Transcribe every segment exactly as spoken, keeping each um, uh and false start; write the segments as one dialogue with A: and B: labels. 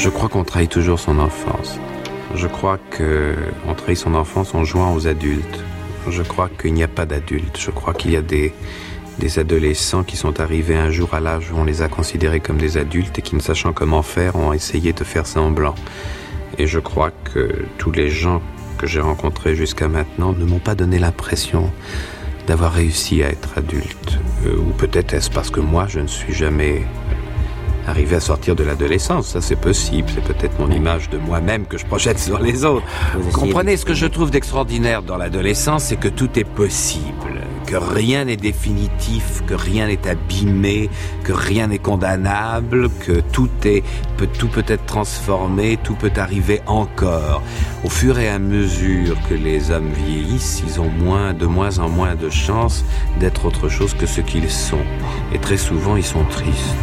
A: Je crois qu'on trahit toujours son enfance. Je crois qu'on trahit son enfance en jouant aux adultes. Je crois qu'il n'y a pas d'adultes. Je crois qu'il y a des, des adolescents qui sont arrivés un jour à l'âge où on les a considérés comme des adultes et qui, ne sachant comment faire, ont essayé de faire semblant. Et je crois que tous les gens que j'ai rencontrés jusqu'à maintenant ne m'ont pas donné l'impression d'avoir réussi à être adulte. Euh, ou peut-être est-ce parce que moi, je ne suis jamais arrivé à sortir de l'adolescence. Ça, c'est possible. C'est peut-être mon image de moi-même que je projette sur les autres. Vous comprenez, ce que je trouve d'extraordinaire dans l'adolescence, c'est que tout est possible, que rien n'est définitif, que rien n'est abîmé, que rien n'est condamnable, que tout est, peut, tout peut être transformé, tout peut arriver encore. Au fur et à mesure que les hommes vieillissent, ils ont moins, de moins en moins de chances d'être autre chose que ce qu'ils sont. Et très souvent, ils sont tristes.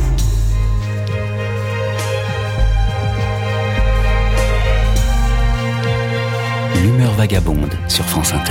B: L'humeur vagabonde sur France Inter.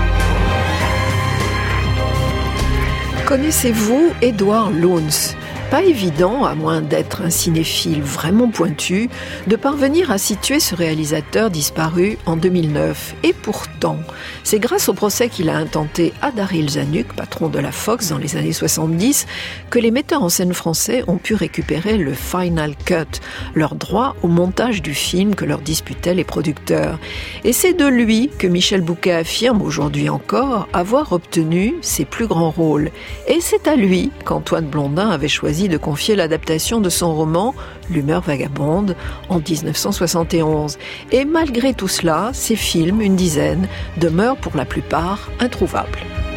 C: Connaissez-vous Edward Loons ? Pas évident, à moins d'être un cinéphile vraiment pointu, de parvenir à situer ce réalisateur disparu en deux mille neuf. Et pourtant, c'est grâce au procès qu'il a intenté à Daryl Zanuck, patron de la Fox dans les années soixante-dix, que les metteurs en scène français ont pu récupérer le Final Cut, leur droit au montage du film que leur disputaient les producteurs. Et c'est de lui que Michel Bouquet affirme aujourd'hui encore avoir obtenu ses plus grands rôles. Et c'est à lui qu'Antoine Blondin avait choisi de confier l'adaptation de son roman « L'humeur vagabonde » en dix-neuf cent soixante et onze. Et malgré tout cela, ces films, une dizaine, demeurent pour la plupart introuvables.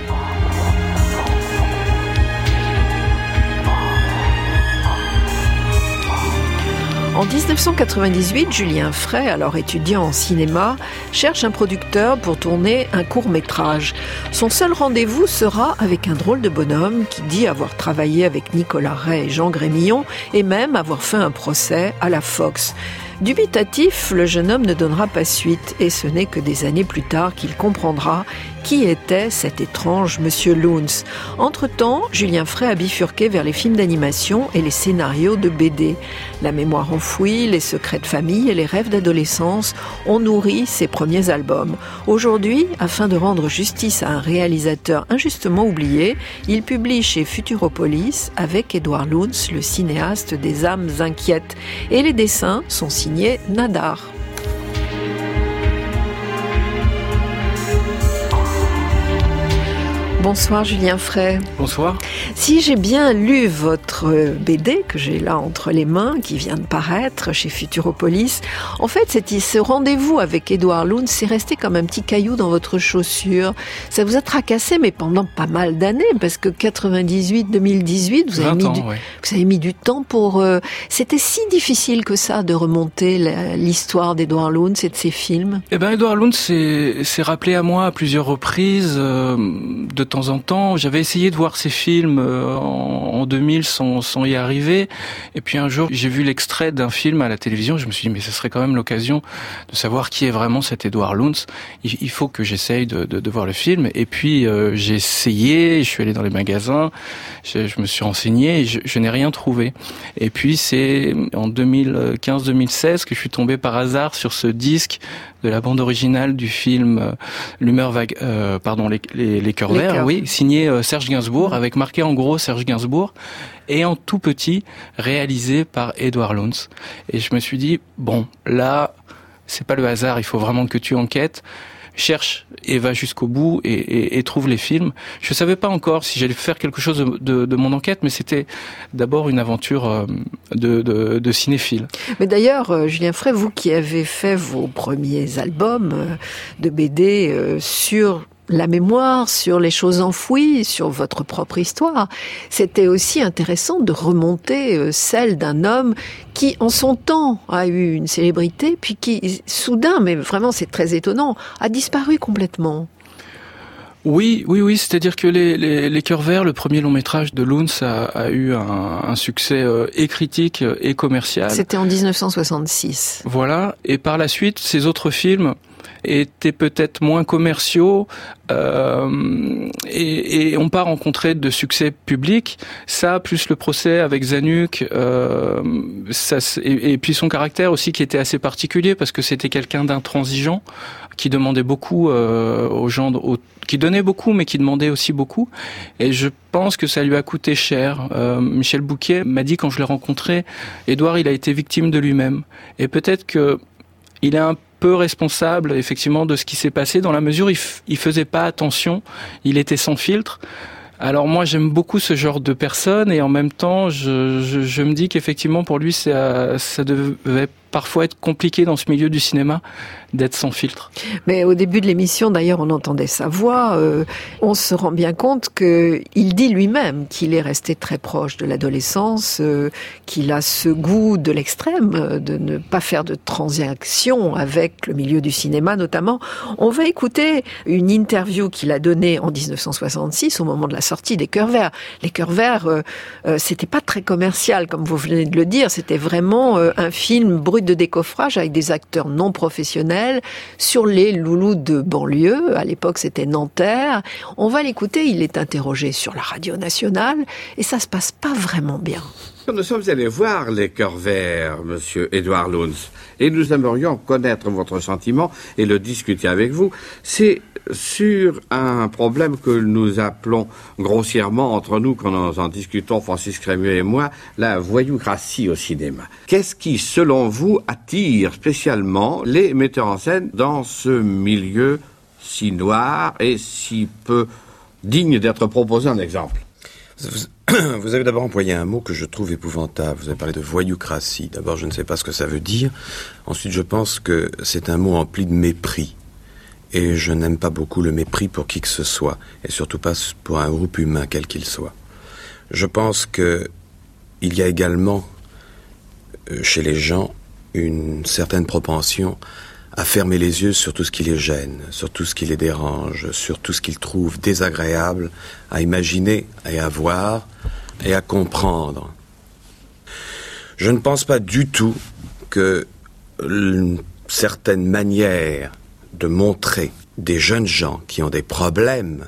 C: En dix-neuf cent quatre-vingt-dix-huit, Julien Fray, alors étudiant en cinéma, cherche un producteur pour tourner un court-métrage. Son seul rendez-vous sera avec un drôle de bonhomme qui dit avoir travaillé avec Nicolas Ray et Jean Grémillon et même avoir fait un procès à la Fox. Dubitatif, le jeune homme ne donnera pas suite et ce n'est que des années plus tard qu'il comprendra qui était cet étrange Monsieur Loons. Entre-temps, Julien Fray a bifurqué vers les films d'animation et les scénarios de B D. La mémoire enfouie, les secrets de famille et les rêves d'adolescence ont nourri ses premiers albums. Aujourd'hui, afin de rendre justice à un réalisateur injustement oublié, il publie chez Futuropolis avec Edward Loons, le cinéaste des âmes inquiètes. Et les dessins sont signés Nadar. Bonsoir Julien Fray.
D: Bonsoir.
C: Si j'ai bien lu votre B D que j'ai là entre les mains, qui vient de paraître chez Futuropolis, en fait, c'est, ce rendez-vous avec Edward Loons, c'est resté comme un petit caillou dans votre chaussure. Ça vous a tracassé, mais pendant pas mal d'années, parce que quatre-vingt-dix-huit deux mille dix-huit, vous avez mis,
D: ans,
C: du,
D: ouais.
C: vous avez mis du temps pour... Euh, c'était si difficile que ça de remonter la, l'histoire d'Edward Loons et de ses films.
D: Eh ben, Edward Loons s'est, s'est rappelé à moi à plusieurs reprises, euh, de temps en temps. J'avais essayé de voir ses films euh, en, en deux mille sans, sans y arriver. Et puis un jour, j'ai vu l'extrait d'un film à la télévision. Je me suis dit, mais ce serait quand même l'occasion de savoir qui est vraiment cet Edward Loons. Il, il faut que j'essaye de, de, de voir le film. Et puis euh, j'ai essayé, je suis allé dans les magasins, je, je me suis renseigné et je, je n'ai rien trouvé. Et puis c'est en deux mille quinze deux mille seize que je suis tombé par hasard sur ce disque de la bande originale du film euh, L'humeur vague, euh, pardon, les, les, les cœurs verts, oui, signé euh, Serge Gainsbourg, avec marqué en gros Serge Gainsbourg, et en tout petit, réalisé par Edward Loons. Et je me suis dit, bon, là, c'est pas le hasard, il faut vraiment que tu enquêtes, cherche et va jusqu'au bout et, et, et trouve les films. Je savais pas encore si j'allais faire quelque chose de, de, de mon enquête, mais c'était d'abord une aventure euh, de, de, de cinéphile.
C: Mais d'ailleurs, euh, Julien Fray, vous qui avez fait vos premiers albums euh, de B D euh, sur la mémoire, sur les choses enfouies, sur votre propre histoire, c'était aussi intéressant de remonter euh, celle d'un homme qui, en son temps, a eu une célébrité, puis qui, soudain, mais vraiment c'est très étonnant, a disparu complètement.
D: Oui, oui, oui, c'est-à-dire que les, les, les Cœurs Verts, le premier long métrage de Loons a, a eu un, un succès euh, et critique et commercial.
C: C'était en dix-neuf cent soixante-six.
D: Voilà, et par la suite, ces autres films étaient peut-être moins commerciaux euh, et, et ont pas rencontré de succès public. Ça, plus le procès avec Zanuck, euh, ça, et, et puis son caractère aussi qui était assez particulier parce que c'était quelqu'un d'intransigeant, qui demandait beaucoup euh, aux gens, aux, qui donnait beaucoup mais qui demandait aussi beaucoup. Et je pense que ça lui a coûté cher. Euh, Michel Bouquet m'a dit quand je l'ai rencontré, Édouard, il a été victime de lui-même. Et peut-être que il est un peu responsable effectivement de ce qui s'est passé dans la mesure où il, f- il faisait pas attention, il était sans filtre. Alors moi j'aime beaucoup ce genre de personnes et en même temps je, je, je me dis qu'effectivement pour lui ça, ça devait parfois être compliqué dans ce milieu du cinéma d'être sans filtre.
C: Mais au début de l'émission, d'ailleurs, on entendait sa voix. Euh, on se rend bien compte que il dit lui-même qu'il est resté très proche de l'adolescence, euh, qu'il a ce goût de l'extrême, euh, de ne pas faire de transaction avec le milieu du cinéma, notamment. On va écouter une interview qu'il a donnée en dix-neuf cent soixante-six, au moment de la sortie des Cœurs Verts. Les Cœurs Verts, euh, euh, c'était pas très commercial, comme vous venez de le dire. C'était vraiment euh, un film brut de décoffrage avec des acteurs non professionnels sur les loulous de banlieue. À l'époque, c'était Nanterre. On va l'écouter. Il est interrogé sur la radio nationale et ça se passe pas vraiment bien.
E: Nous sommes allés voir les Cœurs Verts, monsieur Édouard Lohns, et nous aimerions connaître votre sentiment et le discuter avec vous. C'est sur un problème que nous appelons grossièrement entre nous, quand nous en discutons, Francis Crémieux et moi, la voyoucratie au cinéma. Qu'est-ce qui, selon vous, attire spécialement les metteurs en scène dans ce milieu si noir et si peu digne d'être proposé en exemple?
F: Vous avez d'abord employé un mot que je trouve épouvantable. Vous avez parlé de voyoucratie. D'abord, je ne sais pas ce que ça veut dire. Ensuite, je pense que c'est un mot empli de mépris. Et je n'aime pas beaucoup le mépris pour qui que ce soit. Et surtout pas pour un groupe humain, quel qu'il soit. Je pense que il y a également, euh, chez les gens, une certaine propension à fermer les yeux sur tout ce qui les gêne, sur tout ce qui les dérange, sur tout ce qu'ils trouvent désagréable, à imaginer et à voir et à comprendre. Je ne pense pas du tout que une certaine manière de montrer des jeunes gens qui ont des problèmes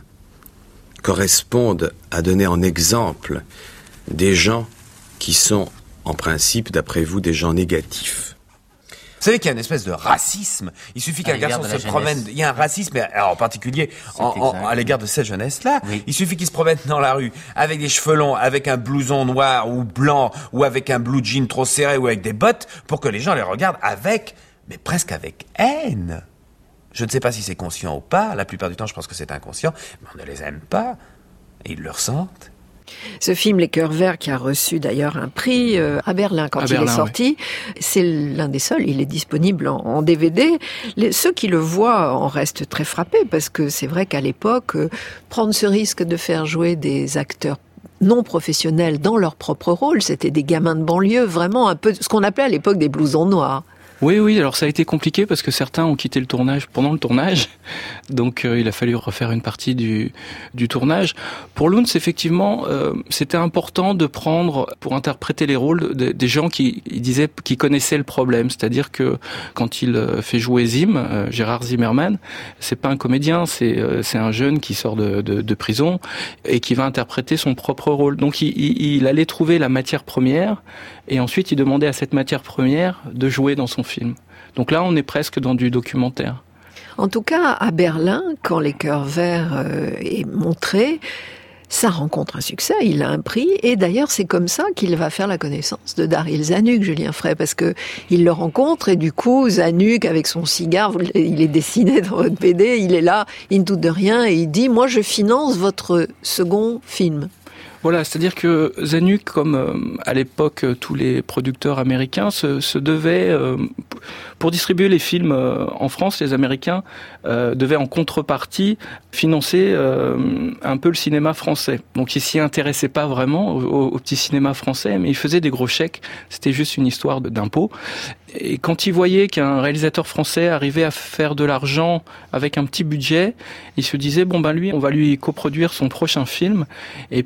F: correspondent à donner en exemple des gens qui sont, en principe, d'après vous, des gens négatifs.
G: Vous savez qu'il y a une espèce de racisme. Il suffit qu'un garçon se promène. Il y a un racisme, alors en particulier en, en, à l'égard de cette jeunesse-là. Oui. Il suffit qu'il se promène dans la rue avec des cheveux longs, avec un blouson noir ou blanc, ou avec un blue jean trop serré, ou avec des bottes, pour que les gens les regardent avec, mais presque avec haine. Je ne sais pas si c'est conscient ou pas. La plupart du temps, je pense que c'est inconscient. Mais on ne les aime pas. Et ils le ressentent.
C: Ce film, Les Cœurs Verts, qui a reçu d'ailleurs un prix euh, à Berlin quand à il Berlin, est sorti, oui. C'est l'un des seuls, il est disponible en, en D V D. Les, ceux qui le voient en restent très frappés, parce que c'est vrai qu'à l'époque, euh, prendre ce risque de faire jouer des acteurs non professionnels dans leur propre rôle, c'était des gamins de banlieue, vraiment un peu ce qu'on appelait à l'époque des blousons noirs.
D: Oui, oui, alors ça a été compliqué parce que certains ont quitté le tournage pendant le tournage, donc euh, il a fallu refaire une partie du, du tournage. Pour Lohns, effectivement, euh, c'était important de prendre, pour interpréter les rôles, de, des gens qui, il disait, qui connaissaient le problème, c'est-à-dire que quand il fait jouer Zim, euh, Gérard Zimmerman, c'est pas un comédien, c'est, euh, c'est un jeune qui sort de, de, de prison et qui va interpréter son propre rôle. Donc il, il, il allait trouver la matière première et ensuite il demandait à cette matière première de jouer dans son film. Donc là, on est presque dans du documentaire.
C: En tout cas, à Berlin, quand Les Cœurs Verts euh, est montré, ça rencontre un succès, il a un prix, et d'ailleurs c'est comme ça qu'il va faire la connaissance de Daryl Zanuck, Julien Fray, parce que il le rencontre et du coup Zanuck avec son cigare, il est dessiné dans votre B D, il est là, il ne doute de rien et il dit « moi je finance votre second film ».
D: Voilà, c'est-à-dire que Zanuck, comme euh, à l'époque tous les producteurs américains, se, se devaient, euh, pour distribuer les films euh, en France, les Américains euh, devaient en contrepartie financer euh, un peu le cinéma français. Donc ils s'y intéressaient pas vraiment au, au petit cinéma français, mais ils faisaient des gros chèques. C'était juste une histoire d'impôt. Et quand ils voyaient qu'un réalisateur français arrivait à faire de l'argent avec un petit budget, ils se disaient bon ben lui, on va lui coproduire son prochain film. Et puis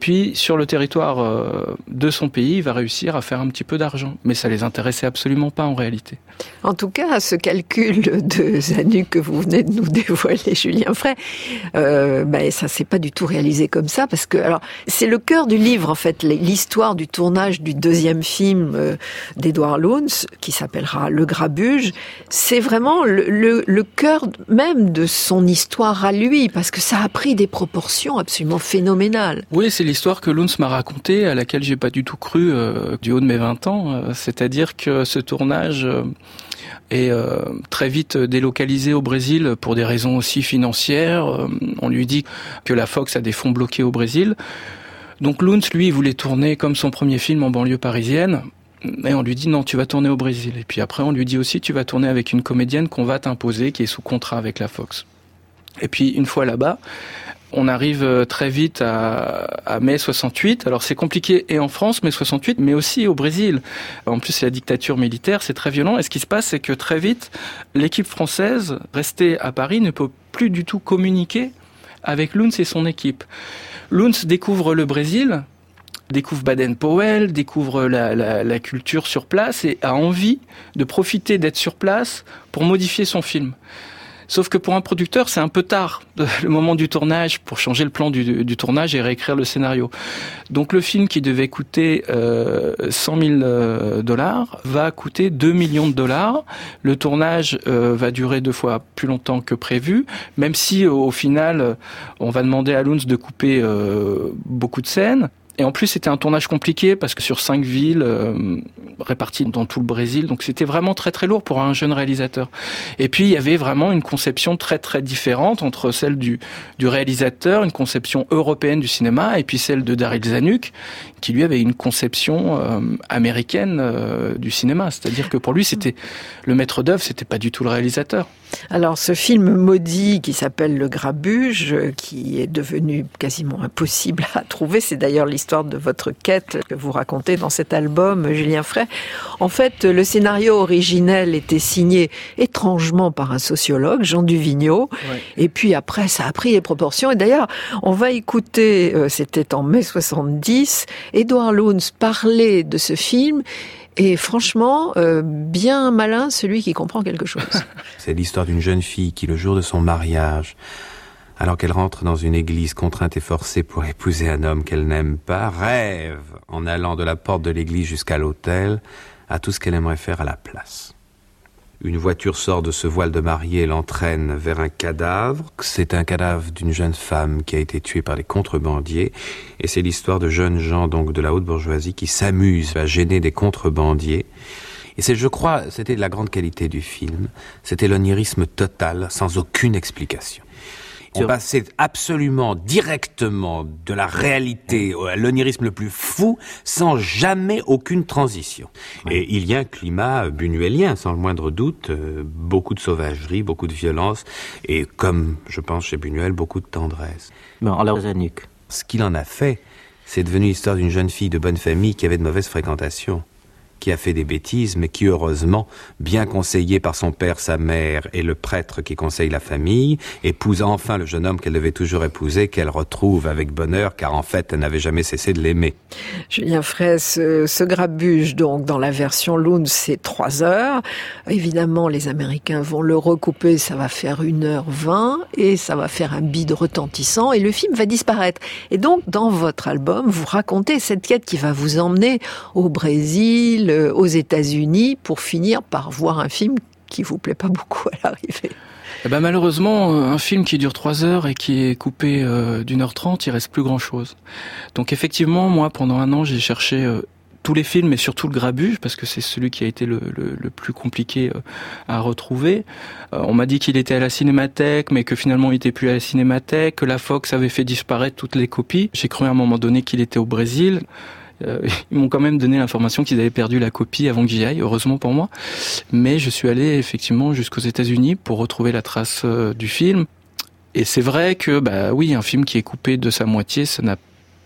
D: sur le territoire euh, de son pays, il va réussir à faire un petit peu d'argent. Mais ça les intéressait absolument pas en réalité.
C: En tout cas, ce calcul de Zanuck que vous venez de nous dévoiler, Julien Fray, euh, ben ça s'est pas du tout réalisé comme ça, parce que alors c'est le cœur du livre en fait, l'histoire du tournage du deuxième film euh, d'Edouard Loons, qui s'appellera Le Grabuge. C'est vraiment le, le, le cœur même de son histoire à lui, parce que ça a pris des proportions absolument phénoménales.
D: Oui, c'est l'histoire que Loons m'a racontée, à laquelle j'ai pas du tout cru euh, du haut de mes vingt ans. Euh, c'est-à-dire que ce tournage euh, est euh, très vite délocalisé au Brésil pour des raisons aussi financières. Euh, on lui dit que la Fox a des fonds bloqués au Brésil. Donc Loons, lui, il voulait tourner comme son premier film en banlieue parisienne. Et on lui dit non, tu vas tourner au Brésil. Et puis après, on lui dit aussi, tu vas tourner avec une comédienne qu'on va t'imposer, qui est sous contrat avec la Fox. Et puis, une fois là-bas, on arrive très vite à, à mai soixante-huit. Alors, c'est compliqué et en France, mai soixante-huit, mais aussi au Brésil. En plus, c'est la dictature militaire, c'est très violent. Et ce qui se passe, c'est que très vite, l'équipe française, restée à Paris, ne peut plus du tout communiquer avec Loons et son équipe. Loons découvre le Brésil, découvre Baden-Powell, découvre la, la, la culture sur place et a envie de profiter d'être sur place pour modifier son film. Sauf que pour un producteur, c'est un peu tard, le moment du tournage, pour changer le plan du, du tournage et réécrire le scénario. Donc le film qui devait coûter euh, cent mille dollars va coûter deux millions de dollars. Le tournage euh, va durer deux fois plus longtemps que prévu, même si au final, on va demander à Loons de couper euh, beaucoup de scènes. Et en plus, c'était un tournage compliqué parce que sur cinq villes euh, réparties dans tout le Brésil, donc c'était vraiment très très lourd pour un jeune réalisateur. Et puis il y avait vraiment une conception très très différente entre celle du du réalisateur, une conception européenne du cinéma, et puis celle de Daryl Zanuck, qui lui avait une conception euh, américaine euh, du cinéma. C'est-à-dire que pour lui, c'était le maître d'œuvre, c'était pas du tout le réalisateur.
C: Alors ce film maudit qui s'appelle Le Grabuge, qui est devenu quasiment impossible à trouver, c'est d'ailleurs l'histoire de votre quête que vous racontez dans cet album, Julien Fray. En fait, le scénario originel était signé étrangement par un sociologue, Jean Duvigneau, ouais. Et puis après ça a pris les proportions, et d'ailleurs on va écouter, euh, c'était en mai soixante-dix, Edouard Loons parler de ce film. Et franchement, euh, bien malin celui qui comprend quelque chose.
A: C'est l'histoire d'une jeune fille qui, le jour de son mariage, alors qu'elle rentre dans une église contrainte et forcée pour épouser un homme qu'elle n'aime pas, rêve, en allant de la porte de l'église jusqu'à l'autel, à tout ce qu'elle aimerait faire à la place. Une voiture sort de ce voile de mariée et l'entraîne vers un cadavre. C'est un cadavre d'une jeune femme qui a été tuée par des contrebandiers. Et c'est l'histoire de jeunes gens, donc de la haute bourgeoisie, qui s'amusent à gêner des contrebandiers. Et c'est, je crois, c'était la grande qualité du film. C'était l'onirisme total, sans aucune explication. On passait absolument directement de la réalité à l'onirisme le plus fou, sans jamais aucune transition. Oui. Et il y a un climat buñuelien, sans le moindre doute, euh, beaucoup de sauvagerie, beaucoup de violence, et comme je pense chez Buñuel, beaucoup de tendresse.
H: Bon, alors Zanuck.
A: Ce qu'il en a fait, c'est devenu l'histoire d'une jeune fille de bonne famille qui avait de mauvaises fréquentations, qui a fait des bêtises, mais qui, heureusement, bien conseillée par son père, sa mère et le prêtre qui conseille la famille, épouse enfin le jeune homme qu'elle devait toujours épouser, qu'elle retrouve avec bonheur, car en fait, elle n'avait jamais cessé de l'aimer.
C: Julien Fray, ce, ce Grabuge, donc, dans la version Loons, c'est trois heures. Évidemment, les Américains vont le recouper, ça va faire une heure vingt, et ça va faire un bide retentissant, et le film va disparaître. Et donc, dans votre album, vous racontez cette quête qui va vous emmener au Brésil, aux États-Unis, pour finir par voir un film qui vous plaît pas beaucoup à l'arrivée.
D: Eh ben malheureusement, un film qui dure trois heures et qui est coupé euh, d'une heure trente, il reste plus grand-chose. Donc effectivement, moi, pendant un an, j'ai cherché euh, tous les films, et surtout le Grabuge, parce que c'est celui qui a été le, le, le plus compliqué euh, à retrouver. Euh, on m'a dit qu'il était à la Cinémathèque, mais que finalement il était plus à la Cinémathèque, que la Fox avait fait disparaître toutes les copies. J'ai cru à un moment donné qu'il était au Brésil. Euh, ils m'ont quand même donné l'information qu'ils avaient perdu la copie avant que j'y aille, heureusement pour moi. Mais je suis allé effectivement jusqu'aux États-Unis pour retrouver la trace euh, du film. Et c'est vrai que, bah oui, un film qui est coupé de sa moitié, ça n'a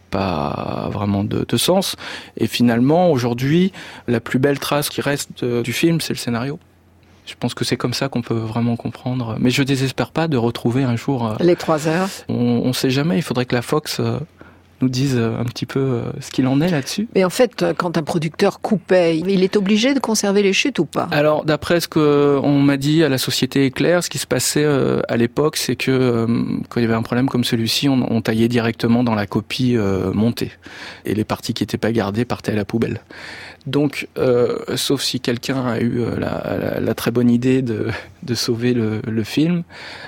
D: pas vraiment de, de sens. Et finalement, aujourd'hui, la plus belle trace qui reste de, du film, c'est le scénario. Je pense que c'est comme ça qu'on peut vraiment comprendre. Mais je désespère pas de retrouver un jour... Euh,
C: les trois heures.
D: On, on sait jamais, il faudrait que la Fox... Euh, nous dise un petit peu ce qu'il en est là-dessus.
C: Mais en fait, quand un producteur coupait, il est obligé de conserver les chutes ou pas?
D: Alors, d'après ce qu'on m'a dit à la société Éclair, ce qui se passait à l'époque, c'est que quand il y avait un problème comme celui-ci, on, on taillait directement dans la copie euh, montée. Et les parties qui n'étaient pas gardées partaient à la poubelle. Donc, euh, sauf si quelqu'un a eu la, la, la très bonne idée de, de sauver le, le film,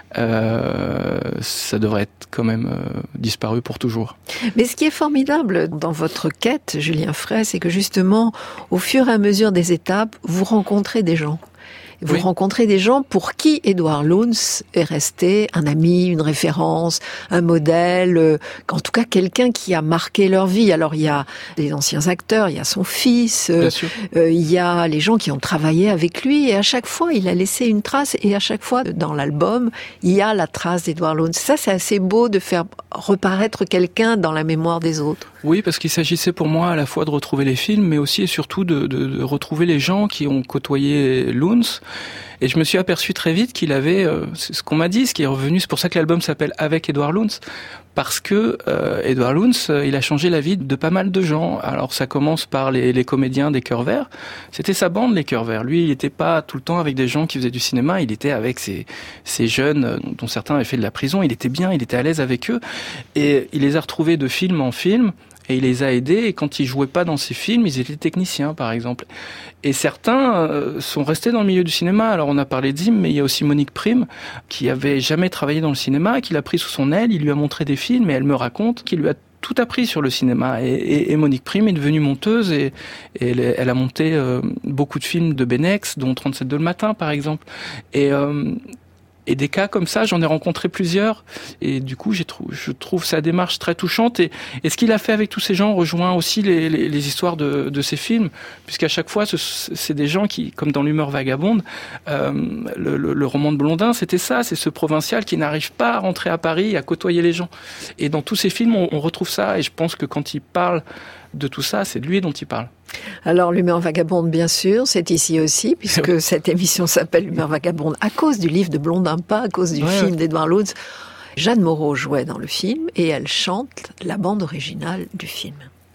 D: euh, ça devrait être quand même euh, disparu pour toujours.
C: Mais ce qui est formidable dans votre quête, Julien Fray, c'est que justement, au fur et à mesure des étapes, vous rencontrez des gens. Vous oui. rencontrez des gens pour qui Edouard Loons est resté un ami, une référence, un modèle, euh, en tout cas quelqu'un qui a marqué leur vie. Alors il y a des anciens acteurs, il y a son fils, euh, euh, il y a les gens qui ont travaillé avec lui, et à chaque fois il a laissé une trace, et à chaque fois dans l'album il y a la trace d'Edouard Loons. Ça, c'est assez beau de faire reparaître quelqu'un dans la mémoire des autres.
D: Oui, parce qu'il s'agissait pour moi à la fois de retrouver les films, mais aussi et surtout de, de, de retrouver les gens qui ont côtoyé Loons. Et je me suis aperçu très vite qu'il avait, euh, c'est ce qu'on m'a dit, ce qui est revenu, c'est pour ça que l'album s'appelle Avec Edouard Loons, parce que euh, Edouard Loons, euh, il a changé la vie de pas mal de gens. Alors ça commence par les, les comédiens des Cœurs Verts. C'était sa bande, les Cœurs Verts. Lui, il n'était pas tout le temps avec des gens qui faisaient du cinéma, il était avec ces, ces jeunes dont certains avaient fait de la prison. Il était bien, il était à l'aise avec eux, et il les a retrouvés de film en film. Et il les a aidés, et quand ils jouaient pas dans ces films, ils étaient techniciens, par exemple. Et certains euh, sont restés dans le milieu du cinéma. Alors on a parlé d'Im, mais il y a aussi Monique Prime, qui avait jamais travaillé dans le cinéma, qui l'a pris sous son aile, il lui a montré des films, et elle me raconte qu'il lui a tout appris sur le cinéma. Et, et, et Monique Prime est devenue monteuse, et, et elle, elle a monté euh, beaucoup de films de Benex, dont trente-sept de le matin, par exemple. Et... Euh, Et des cas comme ça, j'en ai rencontré plusieurs. Et du coup, j'ai trou- je trouve sa démarche très touchante. Et, et ce qu'il a fait avec tous ces gens rejoint aussi les, les, les histoires de, de ces films. Puisqu'à chaque fois, ce, c'est des gens qui, comme dans L'Humeur vagabonde, euh, le, le, le roman de Blondin, c'était ça. C'est ce provincial qui n'arrive pas à rentrer à Paris, à côtoyer les gens. Et dans tous ces films, on, on retrouve ça. Et je pense que quand il parle de tout ça, c'est de lui dont il parle.
C: Alors, L'Humeur vagabonde, bien sûr, c'est ici aussi, puisque cette émission s'appelle L'Humeur vagabonde à cause du livre de Blondin, pas à cause du ouais, film ouais. d'Edouard Loons. Jeanne Moreau jouait dans le film, et elle chante la bande originale du film.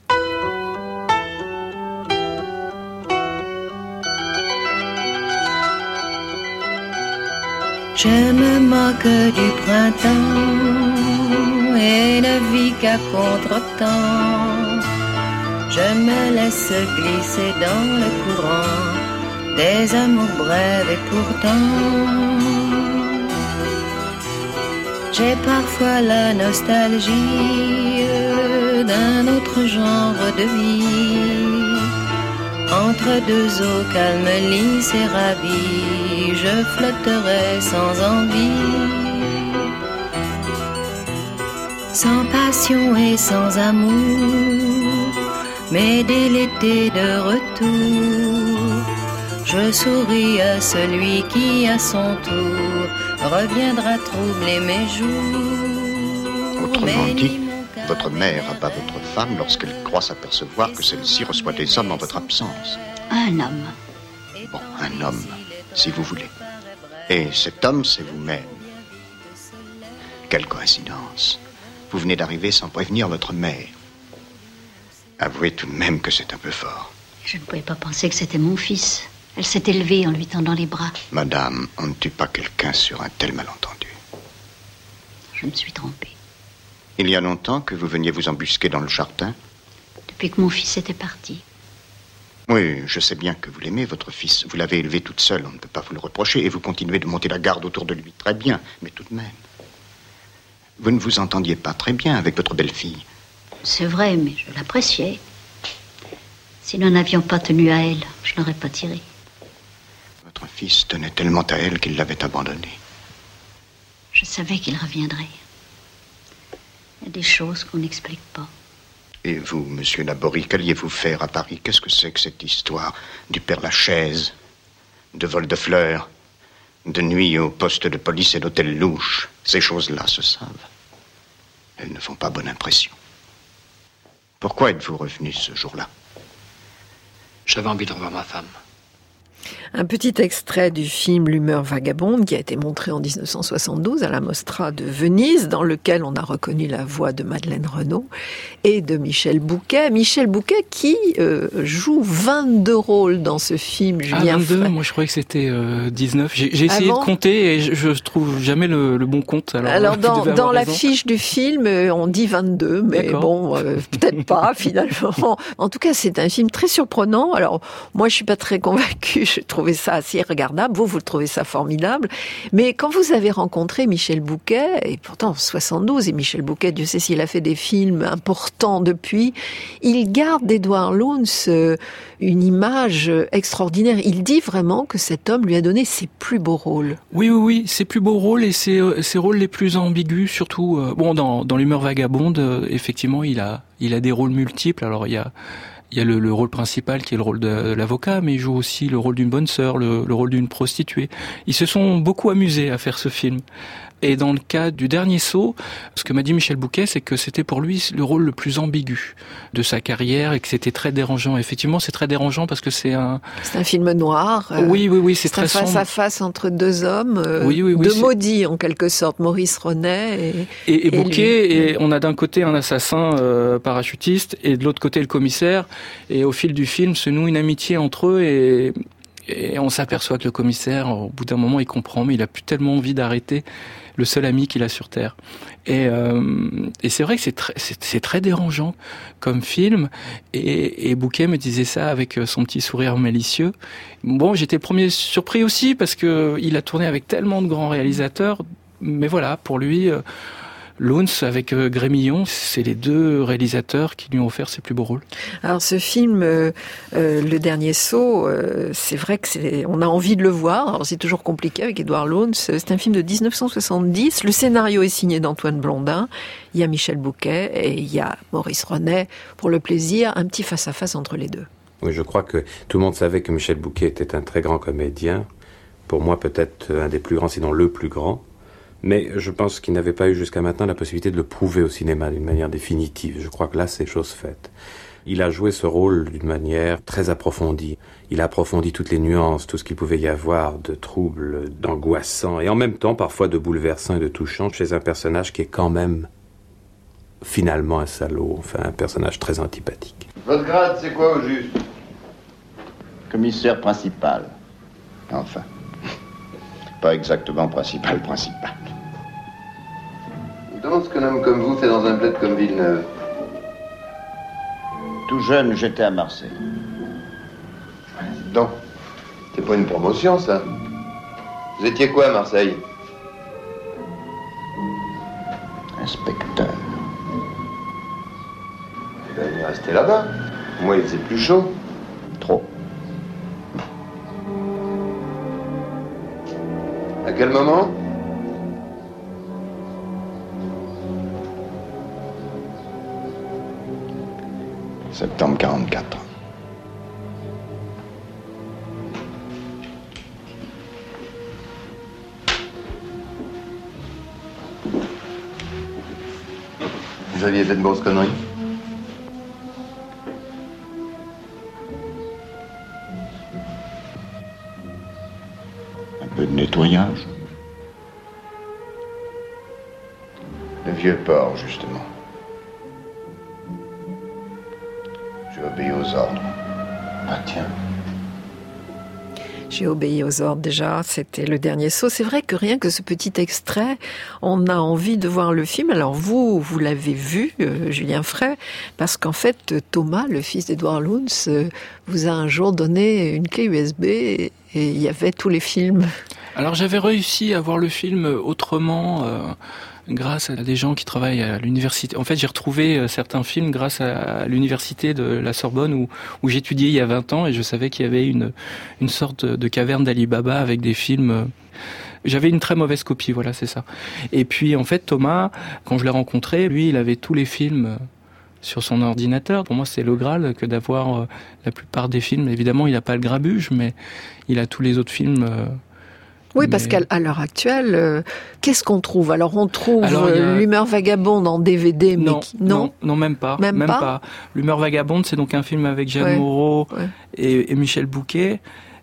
H: Je me moque du printemps et ne vis qu'à contre-temps. Je me laisse glisser dans le courant des amours brèves et pourtant j'ai parfois la nostalgie d'un autre genre de vie. Entre deux eaux calmes, lisses et ravies, je flotterai sans envie, sans passion et sans amour. Mais dès l'été de retour, je souris à celui qui à son tour reviendra troubler mes jours.
I: Autrement dit, votre mère abat votre femme lorsqu'elle croit s'apercevoir que celle-ci reçoit des hommes en votre absence.
J: Un homme.
I: Bon, un homme, si vous voulez. Et cet homme, c'est vous-même. Quelle coïncidence. Vous venez d'arriver sans prévenir votre mère. Avouez tout de même que c'est un peu fort.
J: Je ne pouvais pas penser que c'était mon fils. Elle s'est élevée en lui tendant les bras.
I: Madame, on ne tue pas quelqu'un sur un tel malentendu.
J: Je me suis trompée.
I: Il y a longtemps que vous veniez vous embusquer dans le jardin?
J: Depuis que mon fils était parti.
I: Oui, je sais bien que vous l'aimez, votre fils. Vous l'avez élevé toute seule, on ne peut pas vous le reprocher. Et vous continuez de monter la garde autour de lui. Très bien, mais tout de même. Vous ne vous entendiez pas très bien avec votre belle-fille.
J: C'est vrai, mais je l'appréciais. Si nous n'avions pas tenu à elle, je n'aurais pas tiré.
I: Votre fils tenait tellement à elle qu'il l'avait abandonnée.
J: Je savais qu'il reviendrait. Il y a des choses qu'on n'explique pas.
I: Et vous, monsieur Laborie, qu'alliez-vous faire à Paris? Qu'est-ce que c'est que cette histoire du Père Lachaise, de vol de fleurs, de nuit au poste de police et d'hôtel louche? Ces choses-là se savent. Elles ne font pas bonne impression. Pourquoi êtes-vous revenu ce jour-là?
K: J'avais envie de revoir ma femme.
C: Un petit extrait du film L'humeur vagabonde qui a été montré en dix-neuf cent soixante-douze à la Mostra de Venise, dans lequel on a reconnu la voix de Madeleine Renaud et de Michel Bouquet. Michel Bouquet qui euh, joue vingt-deux rôles dans ce film, Julien
D: Ah, vingt-deux,
C: Fray.
D: moi je croyais que c'était euh, dix-neuf. J'ai, j'ai essayé
C: Ah bon
D: de compter et je, je trouve jamais le, le bon compte. Alors,
C: Alors
D: euh,
C: dans, dans la
D: raison.
C: fiche du film, euh, on dit vingt-deux, mais
D: D'accord.
C: bon, euh, peut-être pas finalement. En tout cas, c'est un film très surprenant. Alors moi, je suis pas très convaincue. Je trouvais ça assez regardable. Vous, vous le trouvez ça formidable. Mais quand vous avez rencontré Michel Bouquet, et pourtant en soixante-douze, et Michel Bouquet, Dieu sait s'il a fait des films importants depuis, il garde d'Edouard Loons euh, une image extraordinaire. Il dit vraiment que cet homme lui a donné ses plus beaux rôles.
D: Oui, oui, oui, ses plus beaux rôles et ses, euh, ses rôles les plus ambigus, surtout. Euh, bon, dans, dans l'humeur vagabonde, euh, effectivement, il a, il a des rôles multiples. Alors, il y a, il y a le, le rôle principal qui est le rôle de, de l'avocat, mais il joue aussi le rôle d'une bonne sœur, le, le rôle d'une prostituée. Ils se sont beaucoup amusés à faire ce film. Et dans le cas du Dernier Saut, ce que m'a dit Michel Bouquet, c'est que c'était pour lui le rôle le plus ambigu de sa carrière et que c'était très dérangeant. Effectivement, c'est très dérangeant parce que c'est un...
C: C'est un film noir. Euh,
D: oui, oui, oui, c'est,
C: c'est
D: très
C: un face
D: sombre.
C: à face entre deux hommes, euh,
D: oui, oui, oui,
C: deux
D: c'est...
C: maudits en quelque sorte, Maurice Ronet et
D: Et, et, et Bouquet,
C: lui.
D: et on a d'un côté un assassin euh, parachutiste et de l'autre côté le commissaire. Et au fil du film se noue une amitié entre eux et... Et on s'aperçoit que le commissaire, au bout d'un moment, il comprend, mais il a plus tellement envie d'arrêter le seul ami qu'il a sur Terre. Et, euh, et c'est vrai que c'est très, c'est, c'est très dérangeant comme film. Et, et Bouquet me disait ça avec son petit sourire malicieux. Bon, j'étais le premier surpris aussi parce que il a tourné avec tellement de grands réalisateurs. Mais voilà, pour lui, euh, Loons avec euh, Grémillon, c'est les deux réalisateurs qui lui ont offert ses plus beaux rôles.
C: Alors ce film, euh, euh, Le Dernier Saut, euh, c'est vrai que c'est, on a envie de le voir. Alors c'est toujours compliqué avec Edouard Loons. C'est un film de dix-neuf cent soixante-dix. Le scénario est signé d'Antoine Blondin. Il y a Michel Bouquet et il y a Maurice Ronet. Pour le plaisir, un petit face-à-face entre les deux.
A: Oui, je crois que tout le monde savait que Michel Bouquet était un très grand comédien. Pour moi, peut-être un des plus grands, sinon le plus grand. Mais je pense qu'il n'avait pas eu jusqu'à maintenant la possibilité de le prouver au cinéma d'une manière définitive. Je crois que là, c'est chose faite. Il a joué ce rôle d'une manière très approfondie. Il a approfondi toutes les nuances, tout ce qu'il pouvait y avoir de trouble, d'angoissant, et en même temps parfois de bouleversant et de touchant chez un personnage qui est quand même finalement un salaud, enfin un personnage très antipathique.
K: Votre grade, c'est quoi au juste?
I: Commissaire principal. Enfin, pas exactement principal, principal.
K: Je me demande ce qu'un homme comme vous fait dans un bled comme Villeneuve.
I: Tout jeune, j'étais à Marseille.
K: Donc, c'est pas une promotion, ça. Vous étiez quoi à Marseille?
I: Inspecteur.
K: Eh ben, il est resté là-bas. Moi, il faisait plus chaud.
I: Trop.
K: À quel moment?
I: Septembre quarante-quatre.
K: Vous aviez fait de grosses conneries?
I: Un peu de nettoyage. Le vieux port, justement. J'ai obéi aux ordres. Ah tiens.
C: J'ai obéi aux ordres déjà, c'était Le Dernier Saut. C'est vrai que rien que ce petit extrait, on a envie de voir le film. Alors vous, vous l'avez vu, euh, Julien Fray, parce qu'en fait, Thomas, le fils d'Edouard Loons, euh, vous a un jour donné une clé U S B et il y avait tous les films.
D: Alors j'avais réussi à voir le film autrement, euh, grâce à des gens qui travaillent à l'université. En fait, j'ai retrouvé certains films grâce à l'université de la Sorbonne où, où j'étudiais il y a vingt ans et je savais qu'il y avait une, une sorte de caverne d'Ali Baba avec des films. J'avais une très mauvaise copie, voilà, c'est ça. Et puis en fait, Thomas, quand je l'ai rencontré, lui, il avait tous les films sur son ordinateur. Pour moi, c'est le Graal que d'avoir la plupart des films. Évidemment, il n'a pas le grabuge, mais il a tous les autres films.
C: Oui, parce mais... qu'à l'heure actuelle, euh, qu'est-ce qu'on trouve? Alors, on trouve Alors, a... L'humeur vagabonde en D V D, mais
D: non,
C: qui... non,
D: non, non, même pas,
C: même,
D: même
C: pas.
D: pas. L'humeur vagabonde, c'est donc un film avec Jeanne ouais, Moreau ouais. Et, et Michel Bouquet.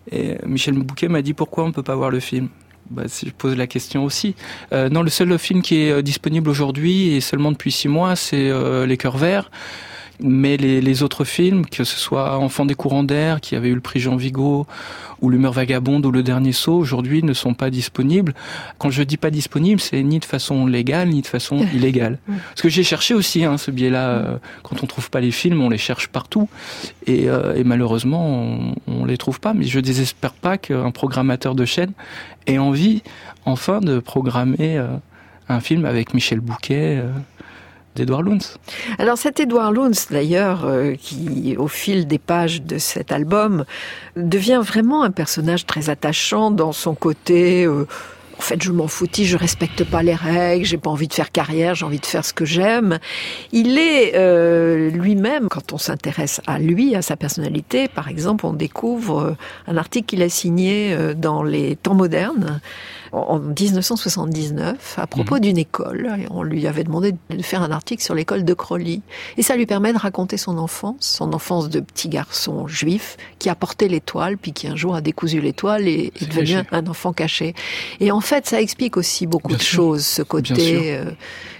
D: Et Michel Bouquet m'a dit pourquoi on ne peut pas voir le film. Bah, si je pose la question aussi. Euh, non, le seul film qui est disponible aujourd'hui, et seulement depuis six mois, c'est euh, Les Cœurs Verts. Mais les, les autres films, que ce soit Enfants des courants d'air, qui avait eu le prix Jean Vigo, ou L'Humeur vagabonde, ou Le Dernier Saut, aujourd'hui ne sont pas disponibles. Quand je dis pas disponible, c'est ni de façon légale, ni de façon illégale. Parce que j'ai cherché aussi hein, ce biais-là. Euh, quand on trouve pas les films, on les cherche partout. Et, euh, et malheureusement, on, on les trouve pas. Mais je désespère pas qu'un programmateur de chaîne ait envie, enfin, de programmer euh, un film avec Michel Bouquet, euh, d'Edouard Loons.
C: Alors cet Edouard Loons, d'ailleurs, euh, qui, au fil des pages de cet album, devient vraiment un personnage très attachant dans son côté... Euh, en fait, je m'en foutis, je respecte pas les règles, j'ai pas envie de faire carrière, j'ai envie de faire ce que j'aime. Il est euh, lui-même, quand on s'intéresse à lui, à sa personnalité, par exemple, on découvre un article qu'il a signé dans les Temps modernes, en dix-neuf cent soixante-dix-neuf, à propos mmh. d'une école. On lui avait demandé de faire un article sur l'école de Crolly. Et ça lui permet de raconter son enfance, son enfance de petit garçon juif qui a porté l'étoile, puis qui un jour a décousu l'étoile et est devenu caché. un enfant caché. Et en fait, ça explique aussi beaucoup Bien de sûr. choses, ce côté euh,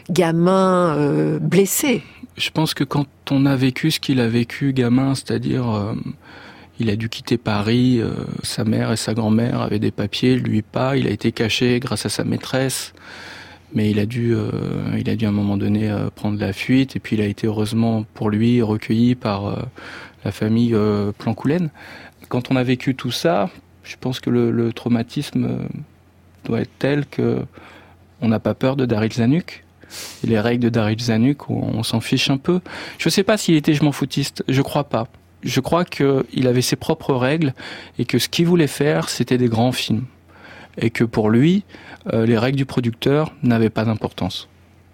C: gamin euh, blessé.
D: Je pense que quand on a vécu ce qu'il a vécu gamin, c'est-à-dire... Euh, il a dû quitter Paris, euh, sa mère et sa grand-mère avaient des papiers, lui pas, il a été caché grâce à sa maîtresse, mais il a dû, euh, il a dû à un moment donné euh, prendre la fuite, et puis il a été heureusement pour lui recueilli par euh, la famille euh, Plancoulen. Quand on a vécu tout ça, je pense que le, le traumatisme euh, doit être tel que on n'a pas peur de Daryl Zanuck. Et les règles de Daryl Zanuck, on, on s'en fiche un peu. Je sais pas s'il était je m'en foutiste, je crois pas. Je crois qu'il avait ses propres règles et que ce qu'il voulait faire, c'était des grands films. Et que pour lui, euh, les règles du producteur n'avaient pas d'importance.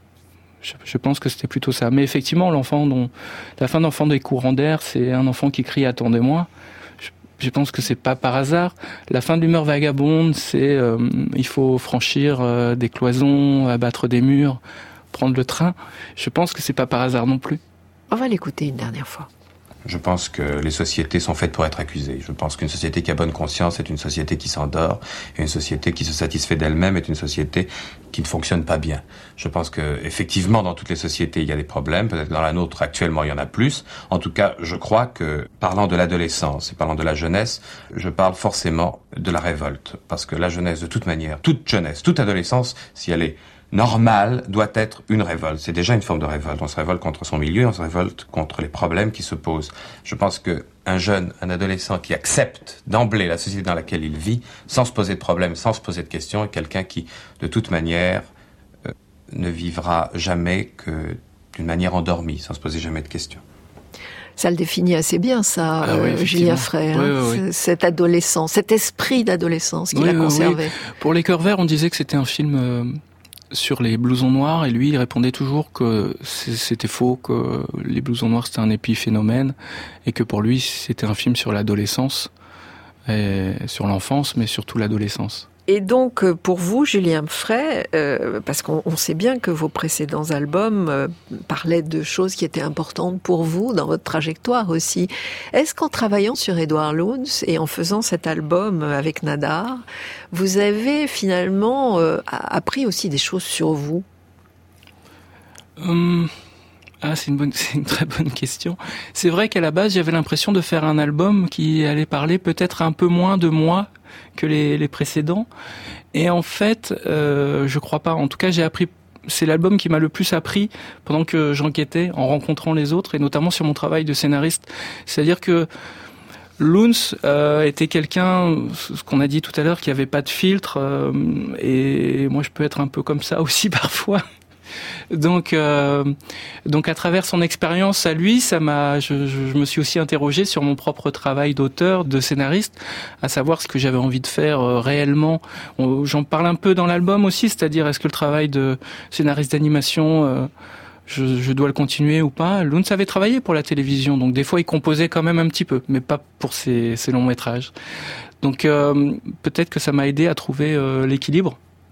D: Je, je pense que c'était plutôt ça. Mais effectivement, l'enfant dont, la fin d'Enfants des courants d'air, c'est un enfant qui crie « Attendez-moi ». Je, je pense que c'est pas par hasard. La fin de l'Humeur vagabonde, c'est euh, il faut franchir euh, des cloisons, abattre des murs, prendre le train. Je pense que c'est pas par hasard non plus.
C: On va l'écouter une dernière fois.
A: Je pense que les sociétés sont faites pour être accusées. Je pense qu'une société qui a bonne conscience est une société qui s'endort, et une société qui se satisfait d'elle-même est une société qui ne fonctionne pas bien. Je pense que, effectivement, dans toutes les sociétés, il y a des problèmes. Peut-être dans la nôtre, actuellement, il y en a plus. En tout cas, je crois que, parlant de l'adolescence et parlant de la jeunesse, je parle forcément de la révolte. Parce que la jeunesse, de toute manière, toute jeunesse, toute adolescence, si elle est normal doit être une révolte. C'est déjà une forme de révolte. On se révolte contre son milieu, on se révolte contre les problèmes qui se posent. Je pense que un jeune, un adolescent qui accepte d'emblée la société dans laquelle il vit, sans se poser de problèmes, sans se poser de questions, est quelqu'un qui, de toute manière, euh, ne vivra jamais que d'une manière endormie, sans se poser jamais de questions.
C: Ça le définit assez bien, ça,
D: ah oui,
C: euh, Julien Frey, hein, oui, oui, oui. Cette adolescence, cet esprit d'adolescence qu'il oui, a conservé.
D: Oui. Pour Les Cœurs Verts, on disait que c'était un film... Euh... sur les blousons noirs, et lui il répondait toujours que c'était faux, que les blousons noirs c'était un épiphénomène, et que pour lui c'était un film sur l'adolescence, et sur l'enfance, mais surtout l'adolescence.
C: Et donc, pour vous, Julien Frey, euh, parce qu'on on sait bien que vos précédents albums euh, parlaient de choses qui étaient importantes pour vous, dans votre trajectoire aussi. Est-ce qu'en travaillant sur Edouard Loons et en faisant cet album avec Nadar, vous avez finalement euh, appris aussi des choses sur vous ?
D: hum... Ah, c'est une bonne, c'est une très bonne question. C'est vrai qu'à la base, j'avais l'impression de faire un album qui allait parler peut-être un peu moins de moi que les, les précédents. Et en fait, euh, je crois pas. En tout cas, j'ai appris. C'est l'album qui m'a le plus appris pendant que j'enquêtais, en rencontrant les autres, et notamment sur mon travail de scénariste. C'est-à-dire que Loons euh, était quelqu'un, ce qu'on a dit tout à l'heure, qui avait pas de filtre. Euh, et moi, je peux être un peu comme ça aussi parfois. Donc, euh, donc à travers son expérience à lui, ça m'a, je, je, je me suis aussi interrogé sur mon propre travail d'auteur, de scénariste, à savoir ce que j'avais envie de faire euh, réellement. On, j'en parle un peu dans l'album aussi, c'est-à-dire est-ce que le travail de scénariste d'animation, euh, je, je dois le continuer ou pas. Loons avait travaillé pour la télévision, donc des fois il composait quand même un petit peu, mais pas pour ses, ses longs métrages. Donc euh, peut-être que ça m'a aidé à trouver euh, l'équilibre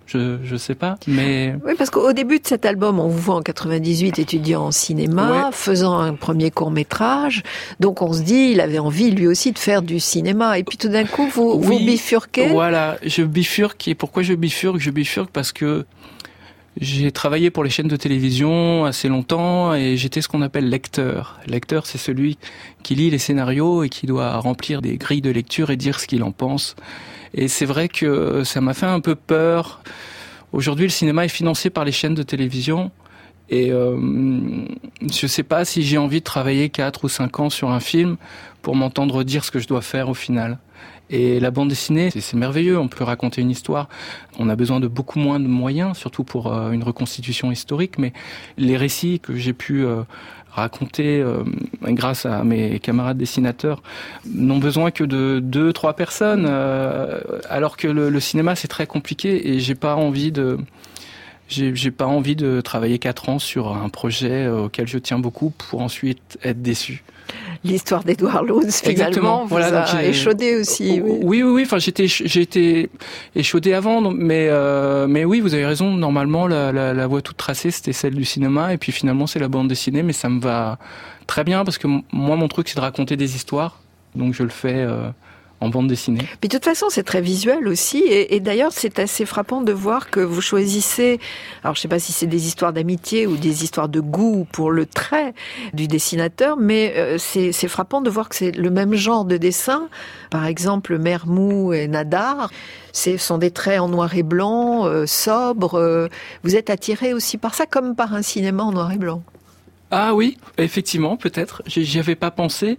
D: Je je sais pas, mais
C: oui, parce qu'au début de cet album, on vous voit en quatre-vingt-dix-huit étudiant en cinéma, ouais. faisant un premier court-métrage. Donc on se dit, il avait envie lui aussi de faire du cinéma. Et puis tout d'un coup, vous oui, vous bifurquez.
D: Voilà, je bifurque. Et pourquoi je bifurque ? Je bifurque parce que j'ai travaillé pour les chaînes de télévision assez longtemps et j'étais ce qu'on appelle lecteur. Lecteur, c'est celui qui lit les scénarios et qui doit remplir des grilles de lecture et dire ce qu'il en pense. Et c'est vrai que ça m'a fait un peu peur. Aujourd'hui, le cinéma est financé par les chaînes de télévision. Et euh, je ne sais pas si j'ai envie de travailler quatre ou cinq ans sur un film pour m'entendre dire ce que je dois faire au final. Et la bande dessinée, c'est, c'est merveilleux, on peut raconter une histoire. On a besoin de beaucoup moins de moyens, surtout pour euh, une reconstitution historique. Mais les récits que j'ai pu euh, raconter euh, grâce à mes camarades dessinateurs n'ont besoin que de deux, trois personnes. Euh, alors que le, le cinéma, c'est très compliqué et j'ai pas envie de... J'ai, j'ai pas envie de travailler quatre ans sur un projet auquel je tiens beaucoup pour ensuite être déçu.
C: L'histoire d'Edouard Loons, finalement, vous voilà, a échaudé aussi.
D: Oui, oui, oui. oui. Enfin, j'étais, j'ai été échaudé avant, mais euh, mais oui, vous avez raison. Normalement, la, la, la voie toute tracée, c'était celle du cinéma, et puis finalement, c'est la bande dessinée. Mais ça me va très bien parce que moi, mon truc, c'est de raconter des histoires, donc je le fais. Euh, en bande dessinée.
C: Puis de toute façon, c'est très visuel aussi. Et, et d'ailleurs, c'est assez frappant de voir que vous choisissez, alors je ne sais pas si c'est des histoires d'amitié ou des histoires de goût pour le trait du dessinateur, mais euh, c'est, c'est frappant de voir que c'est le même genre de dessin. Par exemple, Mermou et Nadar, ce sont des traits en noir et blanc, euh, sobres. Euh, vous êtes attiré aussi par ça, comme par un cinéma en noir et blanc.
D: Ah oui, effectivement, peut-être. J'y avais pas pensé.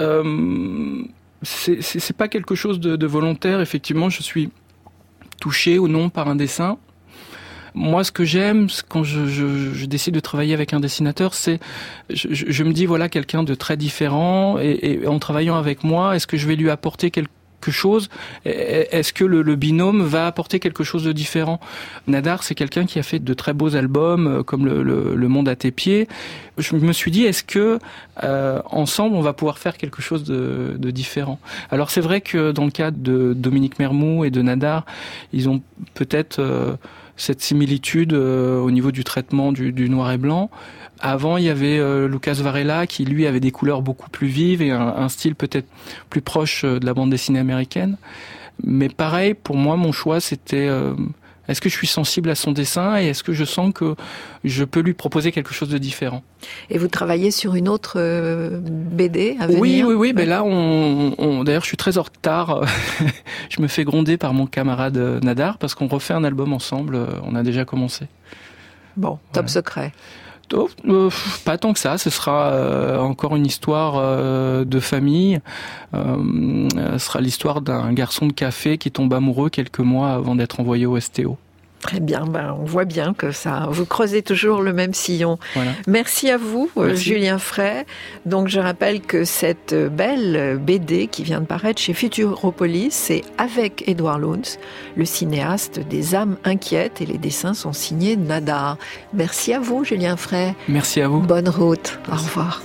D: Euh... C'est, c'est, c'est pas quelque chose de, de volontaire. Effectivement, je suis touché ou non par un dessin. Moi, ce que j'aime quand je, je, je décide de travailler avec un dessinateur, c'est je, je me dis voilà quelqu'un de très différent et, et en travaillant avec moi, est-ce que je vais lui apporter quelque chose? Est-ce que le, le binôme va apporter quelque chose de différent? Nadar, c'est quelqu'un qui a fait de très beaux albums comme le, le, le Monde à tes pieds. Je me suis dit, est-ce que euh, ensemble on va pouvoir faire quelque chose de, de différent? Alors c'est vrai que dans le cas de Dominique Mermou et de Nadar, ils ont peut-être euh, cette similitude euh, au niveau du traitement du, du noir et blanc. Avant, il y avait euh, Lucas Varela qui, lui, avait des couleurs beaucoup plus vives et un, un style peut-être plus proche de la bande dessinée américaine. Mais pareil, pour moi, mon choix, c'était euh, est-ce que je suis sensible à son dessin et est-ce que je sens que je peux lui proposer quelque chose de différent?
C: Et vous travaillez sur une autre euh, B D à venir?
D: Oui, oui, oui. Ouais. Ben là, on, on, d'ailleurs, je suis très en retard. Je me fais gronder par mon camarade Nadar parce qu'on refait un album ensemble. On a déjà commencé.
C: Bon, top ouais. secret.
D: Oh, euh, pas tant que ça, ce sera euh, encore une histoire euh, de famille. Euh, ce sera l'histoire d'un garçon de café qui tombe amoureux quelques mois avant d'être envoyé au S T O.
C: Très bien, ben on voit bien que ça, vous creusez toujours le même sillon. Voilà. Merci à vous, Merci. Julien Fray. Donc je rappelle que cette belle B D qui vient de paraître chez Futuropolis, c'est avec Edouard Loons, le cinéaste des âmes inquiètes, et les dessins sont signés Nadar. Merci à vous, Julien Fray.
D: Merci à vous.
C: Bonne route. Merci. Au revoir.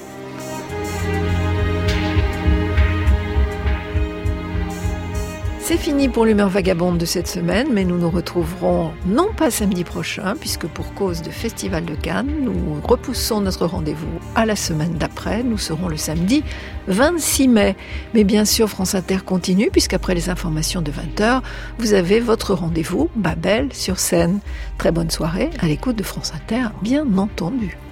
C: C'est fini pour l'humeur vagabonde de cette semaine, mais nous nous retrouverons non pas samedi prochain, puisque pour cause de Festival de Cannes, nous repoussons notre rendez-vous à la semaine d'après. Nous serons le samedi vingt-six mai. Mais bien sûr, France Inter continue, puisqu'après les informations de vingt heures, vous avez votre rendez-vous Babel sur scène. Très bonne soirée à l'écoute de France Inter, bien entendu.